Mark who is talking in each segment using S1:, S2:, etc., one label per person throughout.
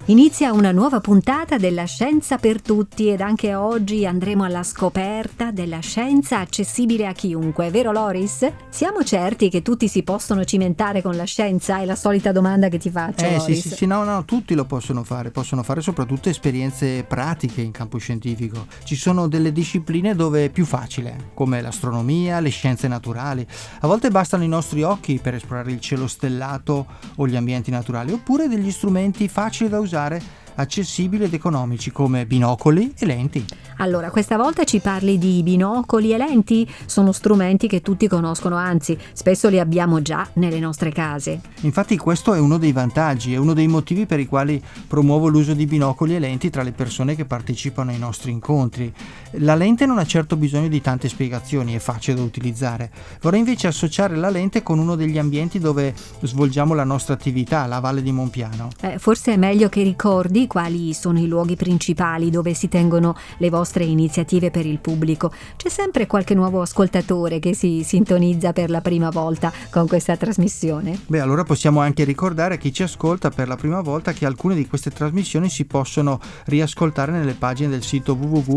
S1: Inizia una nuova puntata della Scienza per Tutti ed anche oggi andremo alla scoperta della scienza accessibile a chiunque, vero Loris? Siamo certi che tutti si possono cimentare con la scienza? È la solita domanda che ti faccio, Loris.
S2: Sì, no, tutti lo possono fare soprattutto esperienze pratiche in campo scientifico. Ci sono delle discipline dove è più facile, come l'astronomia, le scienze naturali. A volte bastano i nostri occhi per esplorare il cielo stellato o gli ambienti naturali, oppure degli strumenti facili da usare, accessibili ed economici come binocoli e lenti.
S1: Allora, questa volta ci parli di binocoli e lenti? Sono strumenti che tutti conoscono, anzi, spesso li abbiamo già nelle nostre case.
S2: Infatti questo è uno dei vantaggi, è uno dei motivi per i quali promuovo l'uso di binocoli e lenti tra le persone che partecipano ai nostri incontri. La lente non ha certo bisogno di tante spiegazioni, è facile da utilizzare. Vorrei invece associare la lente con uno degli ambienti dove svolgiamo la nostra attività, la Valle di Monpiano.
S1: Forse è meglio che ricordi quali sono i luoghi principali dove si tengono le vostre iniziative per il pubblico. C'è sempre qualche nuovo ascoltatore che si sintonizza per la prima volta con questa trasmissione.
S2: Allora possiamo anche ricordare a chi ci ascolta per la prima volta che alcune di queste trasmissioni si possono riascoltare nelle pagine del sito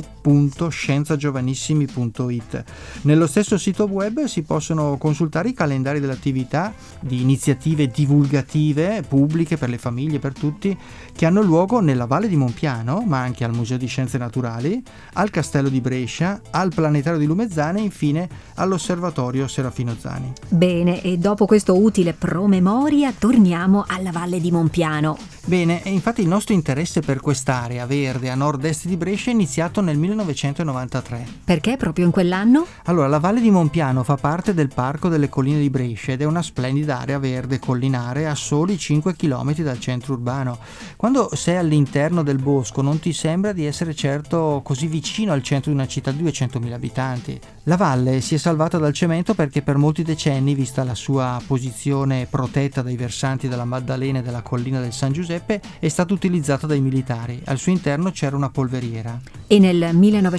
S2: www.scienzagiovanissimi.it. Nello stesso sito web si possono consultare i calendari delle attività di iniziative divulgative pubbliche per le famiglie, per tutti, che hanno luogo nella Valle di Monpiano, ma anche al Museo di Scienze Naturali, al Castello di Brescia, al Planetario di Lumezzane e infine all'Osservatorio Serafino Zani.
S1: Bene, e dopo questo utile promemoria torniamo alla Valle di Monpiano.
S2: Bene, e infatti il nostro interesse per quest'area verde a nord-est di Brescia è iniziato nel 1993.
S1: Perché proprio in quell'anno?
S2: Allora, la Valle di Monpiano fa parte del Parco delle Colline di Brescia ed è una splendida area verde collinare a soli 5 km dal centro urbano. Quando sei all'interno del bosco non ti sembra di essere certo così vicino al centro di una città di 200.000 abitanti. La valle si è salvata dal cemento perché per molti decenni, vista la sua posizione protetta dai versanti della Maddalena e della collina del San Giuseppe, è stata utilizzata dai militari. Al suo interno c'era una polveriera.
S1: E nel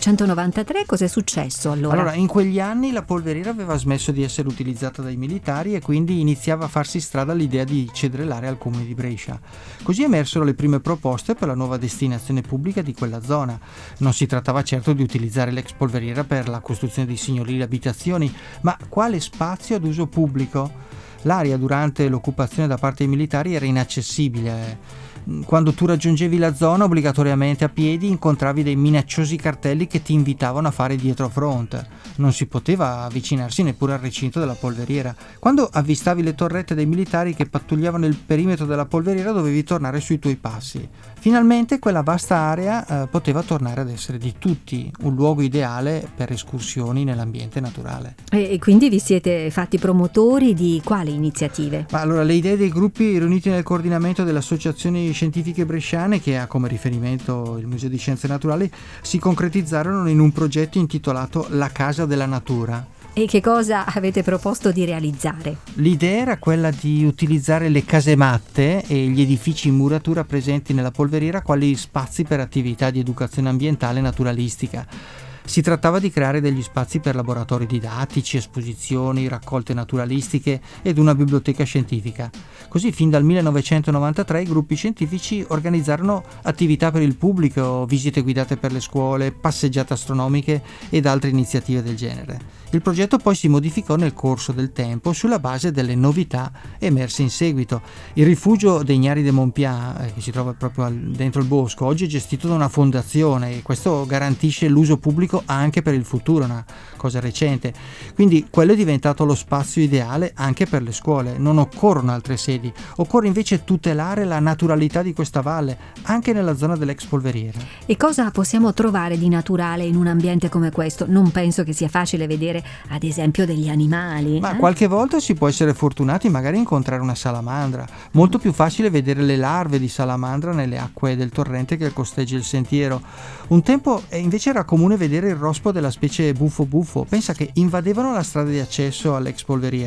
S1: 1993 cos'è successo allora?
S2: Allora, in quegli anni la polveriera aveva smesso di essere utilizzata dai militari e quindi iniziava a farsi strada l'idea di cedere l'area al comune di Brescia. Così emersero le prime proposte per la nuova destinazione pubblica di quella zona. Non si trattava certo di utilizzare l'ex polveriera per la costruzione di signorili abitazioni, ma quale spazio ad uso pubblico? L'area durante l'occupazione da parte dei militari era inaccessibile. Quando tu raggiungevi la zona obbligatoriamente a piedi incontravi dei minacciosi cartelli che ti invitavano a fare dietro front. Non si poteva avvicinarsi neppure al recinto della polveriera. Quando avvistavi le torrette dei militari che pattugliavano il perimetro della polveriera dovevi tornare sui tuoi passi. Finalmente quella vasta area poteva tornare ad essere di tutti un luogo ideale per escursioni nell'ambiente naturale.
S1: E quindi vi siete fatti promotori di quali iniziative?
S2: Allora, le idee dei gruppi riuniti nel coordinamento delle associazioni scientifiche bresciane, che ha come riferimento il Museo di Scienze Naturali, si concretizzarono in un progetto intitolato La Casa della Natura.
S1: E che cosa avete proposto di realizzare?
S2: L'idea era quella di utilizzare le casematte e gli edifici in muratura presenti nella polveriera quali spazi per attività di educazione ambientale e naturalistica. Si trattava di creare degli spazi per laboratori didattici, esposizioni, raccolte naturalistiche ed una biblioteca scientifica. Così fin dal 1993 i gruppi scientifici organizzarono attività per il pubblico, visite guidate per le scuole, passeggiate astronomiche ed altre iniziative del genere. Il progetto poi si modificò nel corso del tempo sulla base delle novità emerse in seguito. Il rifugio dei Gnari de Monpià, che si trova proprio dentro il bosco, oggi è gestito da una fondazione e questo garantisce l'uso pubblico anche per il futuro, una cosa recente. Quindi quello è diventato lo spazio ideale anche per le scuole. Non occorrono altre sedi, occorre invece tutelare la naturalità di questa valle, anche nella zona dell'ex polveriera.
S1: E cosa possiamo trovare di naturale in un ambiente come questo? Non penso che sia facile vedere ad esempio degli animali.
S2: Ma qualche volta si può essere fortunati magari a incontrare una salamandra. Molto più facile vedere le larve di salamandra nelle acque del torrente che costeggia il sentiero. Un tempo invece era comune vedere il rospo della specie buffo buffo. Pensa che invadevano la strada di accesso all'ex polveriera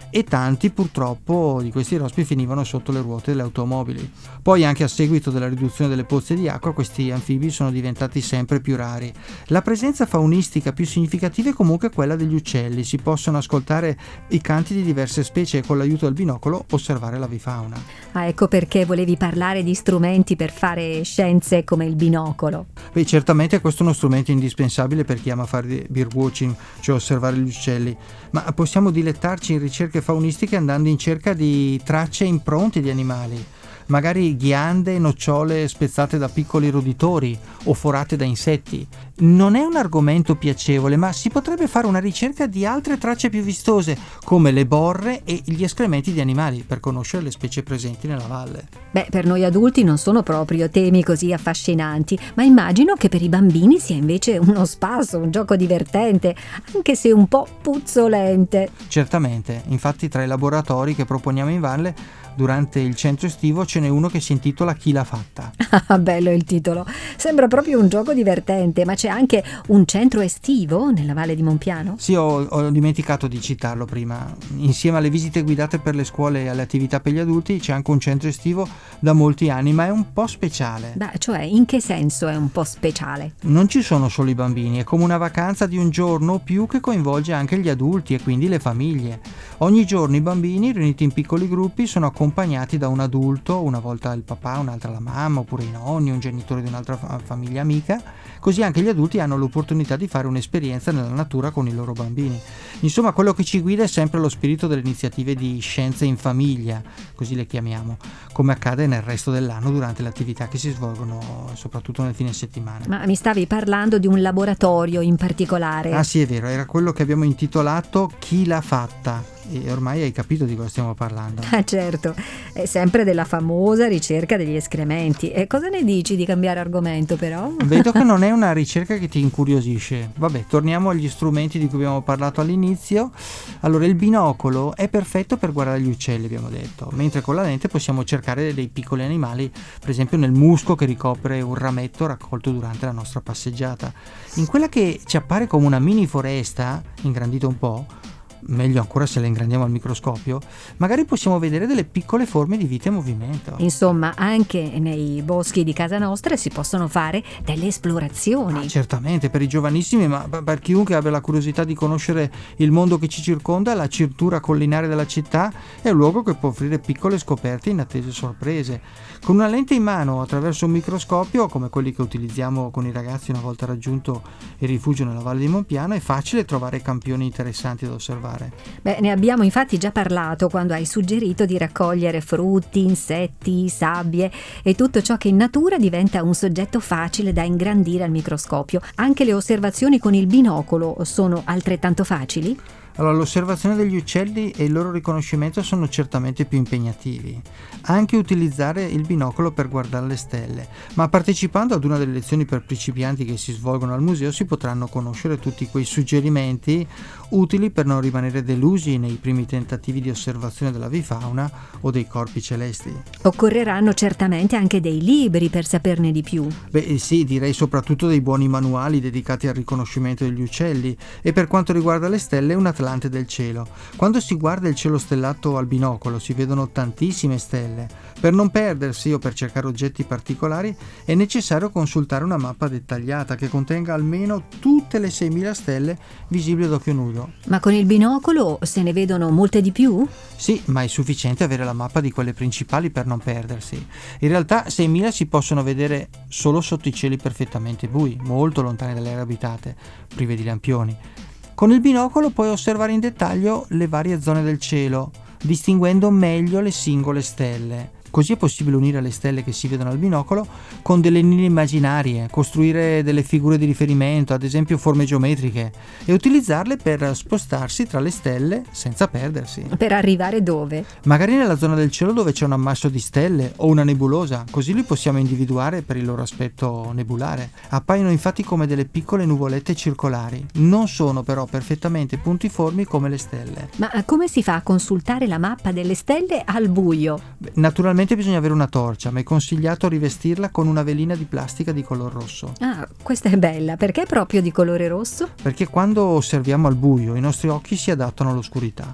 S2: e tanti purtroppo di questi rospi finivano sotto le ruote delle automobili. Poi anche a seguito della riduzione delle pozze di acqua questi anfibi sono diventati sempre più rari. La presenza faunistica più significativa è comunque quella degli uccelli, si possono ascoltare i canti di diverse specie e con l'aiuto del binocolo osservare l'avifauna.
S1: Ecco perché volevi parlare di strumenti per fare scienze come il binocolo.
S2: Certamente questo è uno strumento indispensabile per chi ama fare birdwatching, cioè osservare gli uccelli, ma possiamo dilettarci in ricerche faunistiche andando in cerca di tracce e impronte di animali, magari ghiande, nocciole spezzate da piccoli roditori o forate da insetti. Non è un argomento piacevole, ma si potrebbe fare una ricerca di altre tracce più vistose, come le borre e gli escrementi di animali, per conoscere le specie presenti nella valle.
S1: Per noi adulti non sono proprio temi così affascinanti, ma immagino che per i bambini sia invece uno spasso, un gioco divertente, anche se un po' puzzolente.
S2: Certamente, infatti tra i laboratori che proponiamo in valle durante il centro estivo ce n'è uno che si intitola Chi l'ha fatta.
S1: Ah, bello il titolo, sembra proprio un gioco divertente, ma c'è anche un centro estivo nella Valle di Monpiano?
S2: Sì, ho dimenticato di citarlo prima. Insieme alle visite guidate per le scuole e alle attività per gli adulti c'è anche un centro estivo da molti anni, ma è un po' speciale.
S1: Cioè, in che senso è un po' speciale?
S2: Non ci sono solo i bambini, è come una vacanza di un giorno o più che coinvolge anche gli adulti e quindi le famiglie. Ogni giorno i bambini, riuniti in piccoli gruppi, sono accompagnati da un adulto, una volta il papà, un'altra la mamma, oppure i nonni, un genitore di un'altra famiglia amica, così anche gli adulti hanno l'opportunità di fare un'esperienza nella natura con i loro bambini. Insomma, quello che ci guida è sempre lo spirito delle iniziative di scienze in famiglia, così le chiamiamo, come accade nel resto dell'anno durante le attività che si svolgono soprattutto nel fine settimana.
S1: Ma mi stavi parlando di un laboratorio in particolare?
S2: Ah sì, è vero, era quello che abbiamo intitolato Chi l'ha fatta. E ormai hai capito di cosa stiamo parlando.
S1: Ah certo, è sempre della famosa ricerca degli escrementi. E cosa ne dici di cambiare argomento però?
S2: Vedo che non è una ricerca che ti incuriosisce. Vabbè, torniamo agli strumenti di cui abbiamo parlato all'inizio. Allora, il binocolo è perfetto per guardare gli uccelli, abbiamo detto, mentre con la lente possiamo cercare dei piccoli animali, per esempio nel musco che ricopre un rametto raccolto durante la nostra passeggiata. In quella che ci appare come una mini foresta, ingrandita un po', meglio ancora se la ingrandiamo al microscopio, magari possiamo vedere delle piccole forme di vita in movimento.
S1: Insomma, anche nei boschi di casa nostra si possono fare delle esplorazioni.
S2: Certamente, per i giovanissimi, ma per chiunque abbia la curiosità di conoscere il mondo che ci circonda, la cintura collinare della città è un luogo che può offrire piccole scoperte e inattese sorprese. Con una lente in mano attraverso un microscopio, come quelli che utilizziamo con i ragazzi una volta raggiunto il rifugio nella Valle di Monpiano, è facile trovare campioni interessanti da osservare.
S1: Ne abbiamo infatti già parlato quando hai suggerito di raccogliere frutti, insetti, sabbie e tutto ciò che in natura diventa un soggetto facile da ingrandire al microscopio. Anche le osservazioni con il binocolo sono altrettanto facili?
S2: Allora, l'osservazione degli uccelli e il loro riconoscimento sono certamente più impegnativi. Anche utilizzare il binocolo per guardare le stelle, ma partecipando ad una delle lezioni per principianti che si svolgono al museo si potranno conoscere tutti quei suggerimenti utili per non rimanere delusi nei primi tentativi di osservazione dell'avifauna o dei corpi celesti.
S1: Occorreranno certamente anche dei libri per saperne di più.
S2: Sì, direi soprattutto dei buoni manuali dedicati al riconoscimento degli uccelli e per quanto riguarda le stelle un Atlante del cielo. Quando si guarda il cielo stellato al binocolo si vedono tantissime stelle. Per non perdersi o per cercare oggetti particolari è necessario consultare una mappa dettagliata che contenga almeno tutte le 6.000 stelle visibili ad occhio nudo.
S1: Ma con il binocolo se ne vedono molte di più?
S2: Sì, ma è sufficiente avere la mappa di quelle principali per non perdersi. In realtà 6.000 si possono vedere solo sotto i cieli perfettamente bui, molto lontani dalle aree abitate, prive di lampioni. Con il binocolo puoi osservare in dettaglio le varie zone del cielo, distinguendo meglio le singole stelle. Così è possibile unire le stelle che si vedono al binocolo con delle linee immaginarie, costruire delle figure di riferimento, ad esempio forme geometriche, e utilizzarle per spostarsi tra le stelle senza perdersi.
S1: Per arrivare dove?
S2: Magari nella zona del cielo dove c'è un ammasso di stelle o una nebulosa, così li possiamo individuare per il loro aspetto nebulare. Appaiono infatti come delle piccole nuvolette circolari, non sono però perfettamente puntiformi come le stelle.
S1: Ma come si fa a consultare la mappa delle stelle al buio?
S2: Naturalmente bisogna avere una torcia, ma è consigliato rivestirla con una velina di plastica di color rosso.
S1: Ah, questa è bella. Perché proprio di colore rosso?
S2: Perché quando osserviamo al buio i nostri occhi si adattano all'oscurità.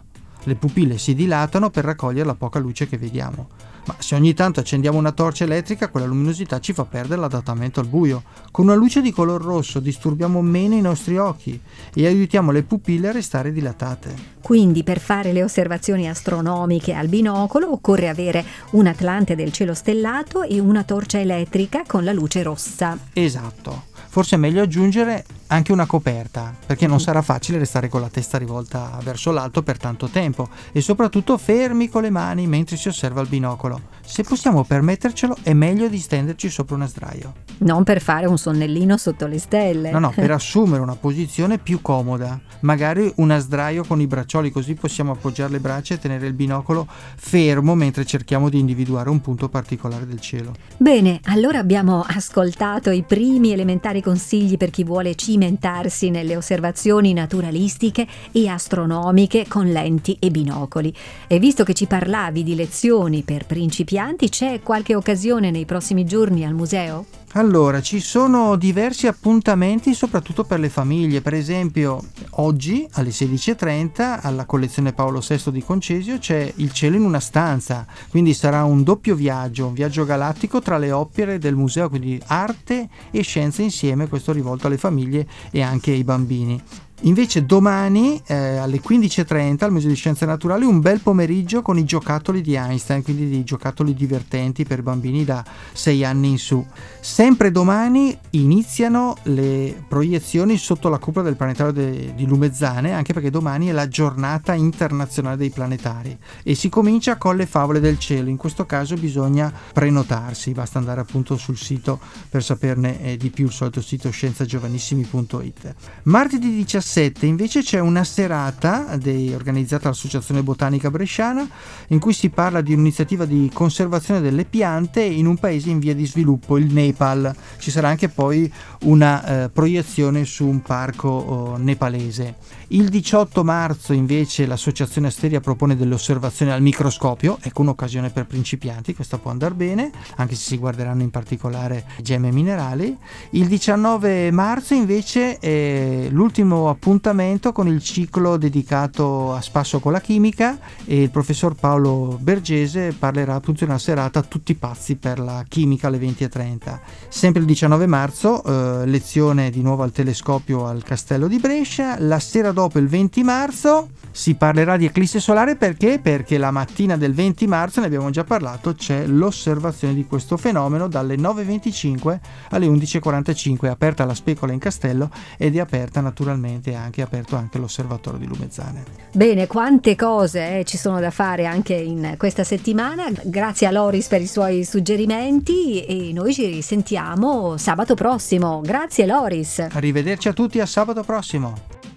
S2: Le pupille si dilatano per raccogliere la poca luce che vediamo. Ma se ogni tanto accendiamo una torcia elettrica, quella luminosità ci fa perdere l'adattamento al buio. Con una luce di color rosso disturbiamo meno i nostri occhi e aiutiamo le pupille a restare dilatate.
S1: Quindi per fare le osservazioni astronomiche al binocolo occorre avere un atlante del cielo stellato e una torcia elettrica con la luce rossa.
S2: Esatto. Forse è meglio aggiungere anche una coperta, perché non sarà facile restare con la testa rivolta verso l'alto per tanto tempo e soprattutto fermi con le mani mentre si osserva il binocolo. Se possiamo permettercelo è meglio distenderci sopra una sdraio.
S1: Non per fare un sonnellino sotto le stelle.
S2: No, per assumere una posizione più comoda, magari una sdraio con i braccioli, così possiamo appoggiare le braccia e tenere il binocolo fermo mentre cerchiamo di individuare un punto particolare del cielo.
S1: Bene, allora abbiamo ascoltato i primi elementari consigli per chi vuole cimentarsi nelle osservazioni naturalistiche e astronomiche con lenti e binocoli. E visto che ci parlavi di lezioni per principianti, c'è qualche occasione nei prossimi giorni al museo?
S2: Allora, ci sono diversi appuntamenti soprattutto per le famiglie. Per esempio, oggi alle 16:30 alla collezione Paolo VI di Concesio c'è Il cielo in una stanza, quindi sarà un doppio viaggio, un viaggio galattico tra le opere del museo, quindi arte e scienza insieme, questo rivolto alle famiglie e anche ai bambini. Invece domani alle 15:30 al Museo di Scienze Naturali un bel pomeriggio con i giocattoli di Einstein, quindi dei giocattoli divertenti per bambini da 6 anni in su. Sempre domani iniziano le proiezioni sotto la cupola del planetario di Lumezzane, anche perché domani è la giornata internazionale dei planetari e si comincia con le favole del cielo. In questo caso bisogna prenotarsi, basta andare appunto sul sito per saperne di più, il solito sito scienzagiovanissimi.it. Martedì 17 invece c'è una serata organizzata dall'Associazione Botanica Bresciana in cui si parla di un'iniziativa di conservazione delle piante in un paese in via di sviluppo, il Nepal. Ci sarà anche poi una proiezione su un parco nepalese. Il 18 marzo invece l'Associazione Asteria propone delle osservazioni al microscopio, ecco un'occasione per principianti, questa può andare bene, anche se si guarderanno in particolare gemme minerali. Il 19 marzo invece è l'ultimo appuntamento con il ciclo dedicato a spasso con la chimica e il professor Paolo Bergese parlerà appunto in una serata tutti pazzi per la chimica alle 20:30. Sempre il 19 marzo lezione di nuovo al telescopio al Castello di Brescia. La sera dopo, il 20 marzo, si parlerà di eclisse solare. Perché la mattina del 20 marzo, ne abbiamo già parlato, c'è l'osservazione di questo fenomeno dalle 9:25 alle 11:45, è aperta la specola in castello ed è aperta naturalmente aperto anche l'osservatorio di Lumezzane.
S1: Bene, quante cose ci sono da fare anche in questa settimana. Grazie a Loris per i suoi suggerimenti e noi ci risentiamo sabato prossimo. Grazie Loris.
S2: Arrivederci a tutti, a sabato prossimo.